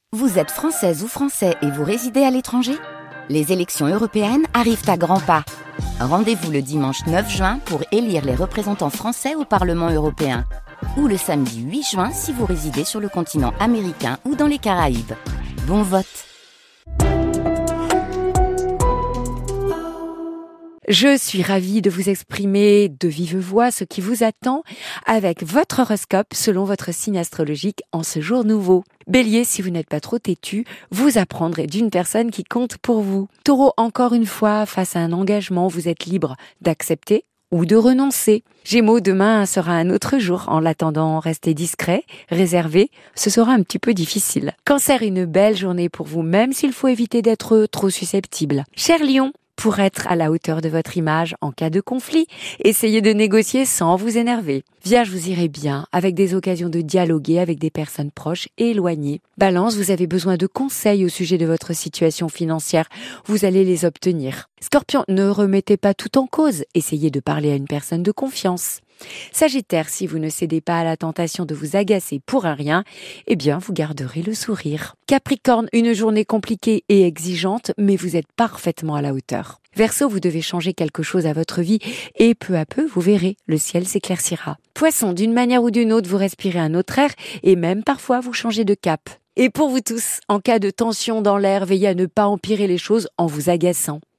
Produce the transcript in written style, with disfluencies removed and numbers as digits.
Vous êtes française ou français et vous résidez à l'étranger ? Les élections européennes arrivent à grands pas. Rendez-vous le dimanche 9 juin pour élire les représentants français au Parlement européen. Ou le samedi 8 juin si vous résidez sur le continent américain ou dans les Caraïbes. Bon vote! Je suis ravie de vous exprimer de vive voix ce qui vous attend avec votre horoscope selon votre signe astrologique en ce jour nouveau. Bélier, si vous n'êtes pas trop têtu, vous apprendrez d'une personne qui compte pour vous. Taureau, encore une fois, face à un engagement, vous êtes libre d'accepter ou de renoncer. Gémeaux, demain sera un autre jour. En l'attendant, restez discret, réservé. Ce sera un petit peu difficile. Cancer, une belle journée pour vous, même s'il faut éviter d'être trop susceptible. Cher Lion, pour être à la hauteur de votre image en cas de conflit, essayez de négocier sans vous énerver. Vierge, vous irez bien avec des occasions de dialoguer avec des personnes proches et éloignées. Balance, vous avez besoin de conseils au sujet de votre situation financière. Vous allez les obtenir. Scorpion, ne remettez pas tout en cause. Essayez de parler à une personne de confiance. Sagittaire, si vous ne cédez pas à la tentation de vous agacer pour un rien, eh bien, vous garderez le sourire. Capricorne, une journée compliquée et exigeante, mais vous êtes parfaitement à la hauteur. Verseau, vous devez changer quelque chose à votre vie et peu à peu, vous verrez, le ciel s'éclaircira. Poisson, d'une manière ou d'une autre, vous respirez un autre air et même parfois vous changez de cap. Et pour vous tous, en cas de tension dans l'air, veillez à ne pas empirer les choses en vous agaçant.